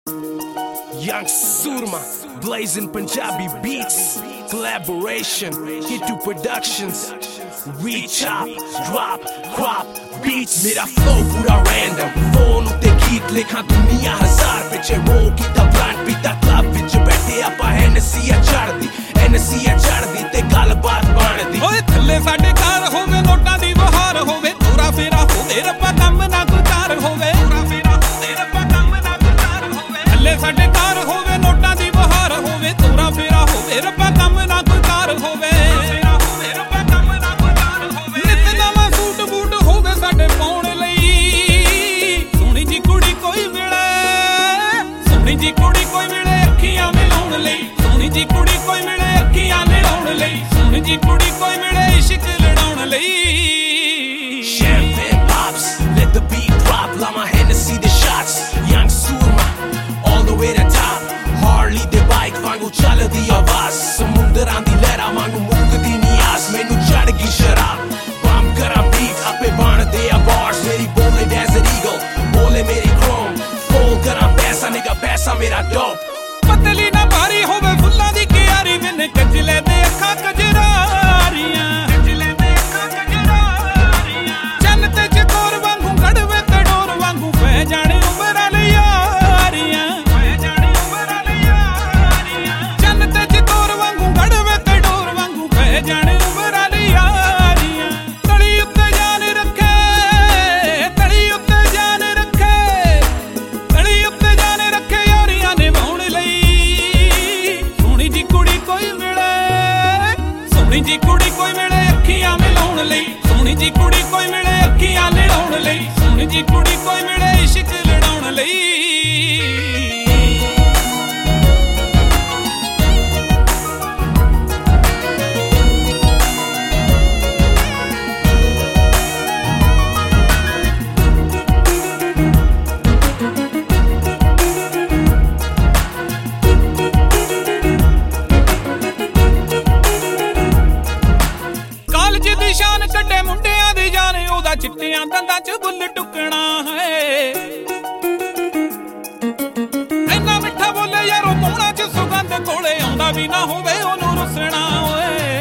Young Surma, blazing Punjabi beats, collaboration, hit to productions, reach up, drop, crop, beats. Mera flow pura random, phone utte geet likha duniya hazar piche roll kita brand pita club vich baithe apa Hennessy chaddi te galbaat bandi oye thalle sade ghar hove notan di bahar hove pura fera hove rabba kam na gutar hove pura fera hove rabba kam na gutar hove thalle sade ghar hove notan di bahar hove pura fera hove rabba kam na gutar hove fera hove rabba kam na gutar hove nit nawa suit boot hove sade paun lai soni ji kudi koi mile soni ji kudi koi mile akhiyan milaun lai soni ji kudi koi mile akhiyan milaun lai soni ji kudi koi mile ishq ladaun lai champagne pops let the beat drop lama Hennessy the shots Young Surma all the way to top Harley the bike wangu chaldi awaaz samundran di lehra wangu mukdi niyaz mainu chad gi sharab bam kara beat ape ban de bars meri bole desert eagle bole meri chrome fall kara paisa nigga paisa mera dope ਪਤਲੀ ਨਾ ਭਾਰੀ ਹੋਵੇ ਫੁੱਲਾਂ ਦੀ ਕਿਆਰੀ ਮੈਨੇ ਕਜਲੇ ਦੇ ਅੱਖਾਂ ਕਜਰਾਰੀਆਂ ਕਜਲੇ ਦੇ ਅੱਖਾਂ ਕਜਰਾਰੀਆਂ ਚੰਨ ਤੇ ਚਕੋਰ ਵਾਂਗੂ ਗੜਵੇ ਤੇ ਡੋਰ ਵਾਂਗੂ ਫੈ ਜਾਣੇ ਉਮਰਾਂ ਲਈ ਯਾਰੀਆਂ ਫੈ ਜਾਣੇ ਉਮਰਾਂ ਲਈ ਯਾਰੀਆਂ ਚੰਨ ਤੇ ਚਕੋਰ ਵਾਂਗੂ ਗੜਵੇ ਤੇ ਡੋਰ ਵਾਂਗੂ ਫੈ ਜਾਣੇ ਉਮਰਾਂ ਲਈ ਯਾਰੀਆਂ ਤਲੀ ਉੱਤੇ ਜਾਨ ਰੱਖੇ ਤਲੀ ਉੱਤੇ ਜਾਨ ਰੱਖੇ ਤਲੀ ਉੱਤੇ ਜਾਨ ਰੱਖੇ ਯਾਰੀਆਂ ਨੇ ਵਾਉਣ ਲਈ ਸੋਹਣੀ ਜੀ ਕੁੜੀ ਕੋਈ ਮਿਲੇ ਸੋਹਣੀ ਜੀ ਕੁੜੀ ਕੋਈ ਮਿਲੇ ਅੱਖੀਆਂ ਮਿਲਾਉਣ ਲਈ ਸੋਹਣੀ ਜੀ ਕੁੜੀ ਕੋਈ ਮਿਲੇ ਅੱਖੀਆਂ ਮਿਲਾਉਣ ਲਈ ਸੋਹਣੀ ਜੀ ਕੁੜੀ ਕੋਈ ਮਿਲੇ ਇਸ਼ਕ ਲੜਾਉਣ ਲਈ ਕਾਲਜ ਦੀ ਸ਼ਾਨ ਕੱਢੇ ਮੁੰਡਿਆਂ ਦੀ ਜਾਨ ਉਹਦਾ ਚਿੱਟਿਆਂ ਦੰਦਾਂ 'ਚ ਬੁੱਲ ਟੁਕਣਾ ਹੈ ਇੰਨਾ ਮਿੱਠਾ ਬੋਲੇ ਯਾਰੋ ਮੂੰਹਾਂ 'ਚ ਸੁਗੰਧ ਕੋਲੇ ਆਉਂਦਾ ਵੀ ਨਾ ਹੋਵੇ ਉਹਨੂੰ ਰੁੱਸਣਾ ਓਏ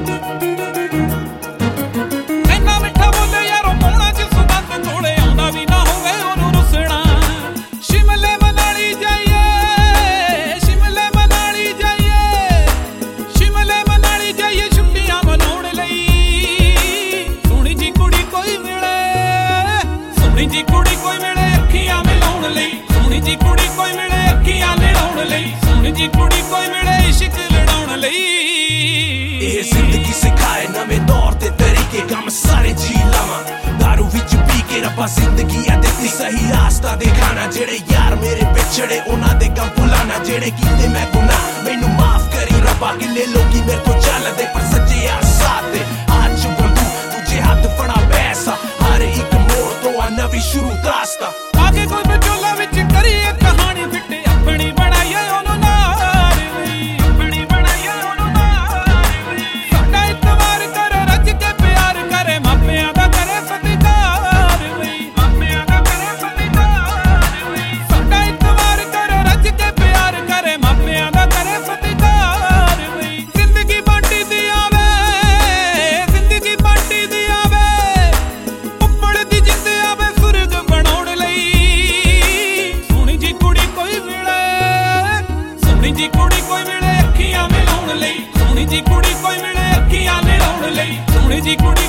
ਇੰਨਾ ਮਿੱਠਾ ਬੋਲੇ ਯਾਰੋ ਮੂੰਹਾਂ 'ਚ ਸੁਗੰਧ ਕੋਲੇ ਆਉਂਦਾ ਵੀ ਨਾ ਹੋਵੇ ਉਹਨੂੰ ਰੁੱਸਣਾ ਸ਼ਿਮਲੇ ਮਨਾਲੀ ਜਾਈਏ ਸ਼ਿਮਲੇ ਮਨਾਲੀ ਜਾਈਏ ਸ਼ਿਮਲੇ ਮਨਾਲੀ ਜਾਈਏ ਛੁੱਟੀਆਂ ਮਨਾਉਣ ਲਈ ਸੋਹਣੀ ਜੀ ਕੁੜੀ ਕੋਈ ਮਿਲੇ ਸੋਹਣੀ ਜੀ ਕੁੜੀ ਕੋਈ ਮਿਲੇ ਅੱਖੀਆਂ ਮਿਲਾਉਣ ਲਈ ਸੋਹਣੀ ਜੀ ਕੁੜੀ ਕੋਈ ਮਿਲੇ ਅੱਖੀਆਂ ਮਿਲਾਉਣ ਲਈ ਸੋਹਣੀ ਜੀ ਕੁੜੀ ਕੋਈ ਮਿਲੇ ਇਸ਼ਕ ਲੜਾਉਣ ਲਈ ਇਹ ਜ਼ਿੰਦਗੀ ਸਿਖਾਏ ਨਵੇਂ ਦੌਰ ਤੇ ਤਰੀਕੇ ਕੰਮ ਸਾਰੇ ਜੀ ਲਵਾਂ ਦਾਰੂ ਵਿੱਚ ਪੀ ਕੇ ਰੱਬਾ ਜ਼ਿੰਦਗੀ ਆ ਦਿੱਤੀ ਸਹੀ ਰਾਸਤਾ ਦਿਖਾਣਾ ਜਿਹੜੇ ਯਾਰ ਮੇਰੇ ਵਿਛੜੇ ਉਹਨਾਂ ਦੇ ਕੰਮ ਭੁਲਾਣਾ ਜਿਹੜੇ ਕੀਤੇ ਮੈਂ ਗੁਨਾਹ ਮੈਨੂੰ ਮਾਫ ਕਰੀ ਰੱਬਾ ਕਿੰਨੇ ਲੋਕੀ ਮੇਰੇ ਤੋਂ ਚੱਲਦੇ ਪਰ ਸੱਚੇ ਯਾਰ ਸਾਥ ਦੇ ਅੱਜ ਬੰਦੂ ਦੂਜੇ ਹੱਥ ਫੜਾ ਪੈਸਾ ਹਰ ਇੱਕ ਮੋੜ ਤੋਂ ਆ ਨਵੀਂ ਸ਼ੁਰੂ ਦਾਸਤਾ ਆਗੇ ਕੋਈ ਵਿਚੋਲਾ ਵਿੱਚ ਕਰੀਏ ਕਹਾਣੀ ਫਿੱਟੇ ਆਪਣੀ ਬਣਾਈਏ ਉਹਨੂੰ ਨਾਰ ਲਈ ਆਪਣੀ ਬਣਾਈਏ ਉਹਨੂੰ ਨਾਰ ਲਈ ਸਾਡਾ ਇਤਵਾਰ ਕਰ ਰੱਜ ਕੇ ਪਿਆਰ ਕਰੇ ਮਾਪਿਆਂ ਦਾ ਕਰੇ ਸਤਿਕਾਰ ਲਈ ਮਾਪਿਆਂ ਦਾ ਕਰੇ ਸਤਿਕਾਰ ਲਈ ਸਾਡਾ ਇਤਵਾਰ ਕਰ ਰੱਜ ਕੇ ਪਿਆਰ ਕਰੇ ਮਾਪਿਆਂ ਦਾ ਕਰੇ ਸਤਿਕਾਰ ਲਈ ਜ਼ਿੰਦਗੀ ਬਾਟੀ ਦੀ ਆਵੇ ਜ਼ਿੰਦਗੀ ਬਾਟੀ ਦੀ ਆਵੇ ਉੱਪੜ ਦੀ ਜਿੱਤ ਆਵੇ ਸੁਰਗ ਬਣਾਉਣ ਲਈ ਸੋਹਣੀ ਜੀ ਕੁੜੀ ਕੋਈ ਮਿਲੇ ਸੋਹਣੀ ਜੀ ਕੁੜੀ ਕੋਈ ਮਿਲੇ ਅੱਖੀਆਂ ਮਿਲਾਉਣ ਲਈ ਸੋਹਣੀ ਜੀ ਕੁੜੀ ਕੋਈ ਮਿਲੇ ਅੱਖੀਆਂ ਮਿਲਾਉਣ ਲਈ ਸੋਹਣੀ ਜੀ ਕੁੜੀ